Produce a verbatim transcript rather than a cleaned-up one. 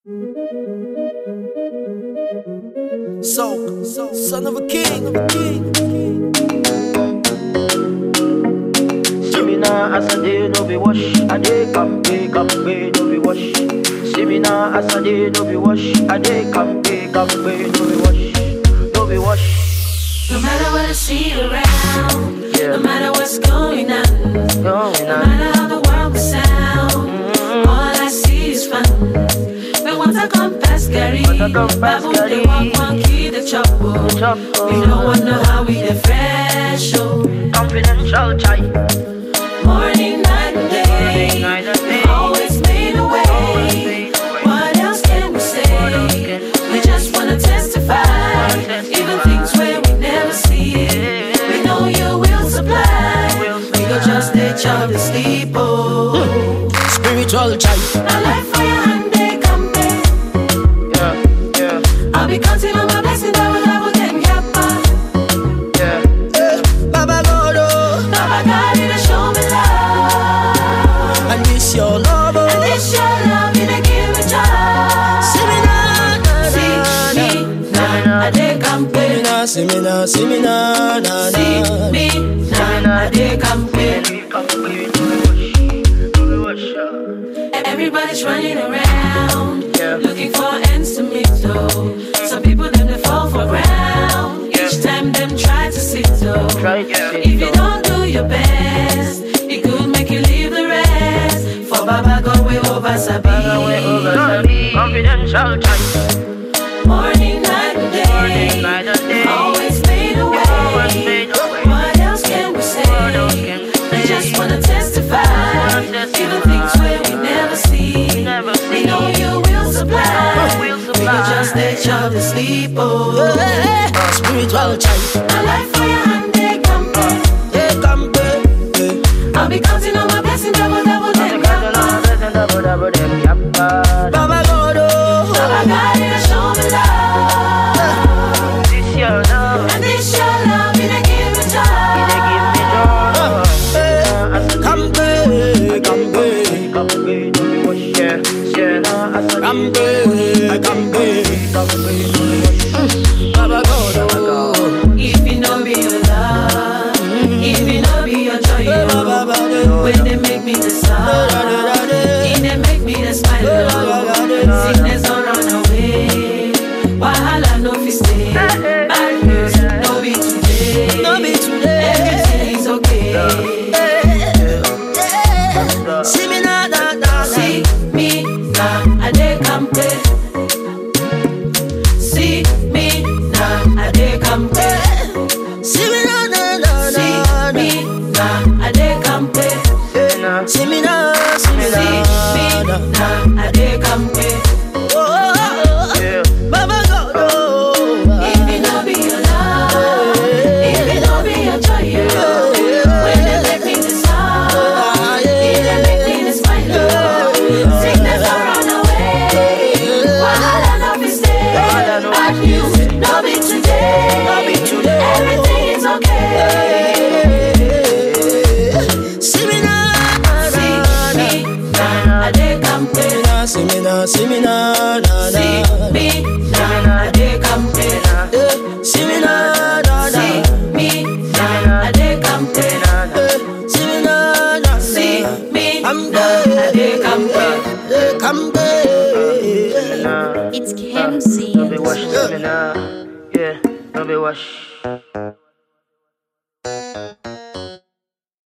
So, so, son of a king, king. See me now as a day no be wash, a day come pay, come pay, no be wash. See me now as a day no be wash, a day come pay, come pay, no be wash, no be wash. No matter what I see around, Yeah. no matter what's going on, Going no on. matter how the world will sound, Mm-hmm. all I see is fun. But once I come past Gary, Once I come past Babu, they Gary, walk one key the chopper. chopper. We don't want know how we the fresh, oh. Confidential chai. Morning, night, and day, Morning, night, and day. always made a way. Always made a way. What else can we say? What else can we We say? just wanna testify, Wanna testify. even things where we never see. Yeah. We know you will supply. Will We go just let y'all to sleep, oh. Spiritual child. My life for your hand, they come back. Yeah, yeah, I'll be counting on my blessings, double, double, then yappa. yeah. Eh, Baba God, oh, Baba God, you to show me love. and this your love, oh. And this your love, you to give me joy. See me now, na, See na, me now, I dey campaign. na. See me now, see me now, na, See na. me now, I dey campaign. Everybody's running around, Yeah. looking for ends to meet though. Some people them they fall for ground. Yeah. Each time them try to sit though. Try to sit If you though. don't do your best, it could make you leave the rest. For Baba God we over Sabi. Confidential chai. Morning, night and day, Morning, night and day. always made a way. Always made a way. What else can we say? What else can we We say? just wanna testify, Wanna testify. even things where we never see. Never We see. know you will supply. Will We supply. could just let y'all to sleep, oh. Eh, eh, eh, spiritual child. My life for your hand, they come back. Eh, come back, eh. I'll be counting on my blessing, double, double, then yappa. Baba God, oh, Baba God, you to show me love. This your love, And this your love, you to give me joy. they give me joy. eh, come back, come back, Come away, don't be wash, yeah, yeah. come back, come back. Baba God, oh, If you know be your love, if you know be your joy, eh, oh. Baba, Baba, When they make me the smile, when they make me the smile, oh. Sickness don't run away, wahala no fi stay, bad news no be today, no be today. everything is okay. See me now, na, na, na. See me now, I dey campaign. See me now, I dey campaign. See me now, na, na, See na, na. me now, I dey campaign. See me now, see me See me now. now, I dey campaign. Oh, oh, oh, Yeah. Baba God, oh. If it no be your love, if it no be your joy, oh. When they make me the smile, if they make me the smile, oh. Sickness don't run away, wahala no fi stay, bad news no be today, No be today. everything is okay. See me now, na, See na, na. me now, I dey campaign. See me now, see me now, na, See na. me now, I dey campaign. Eh, see me now, na, See na. me now, I dey campaign. Eh, see me now, na, See na. me I'm now, I dey campaign. Eh, come back. It's Kim C. Don't be wash, don't be nah. Yeah, don't be wash.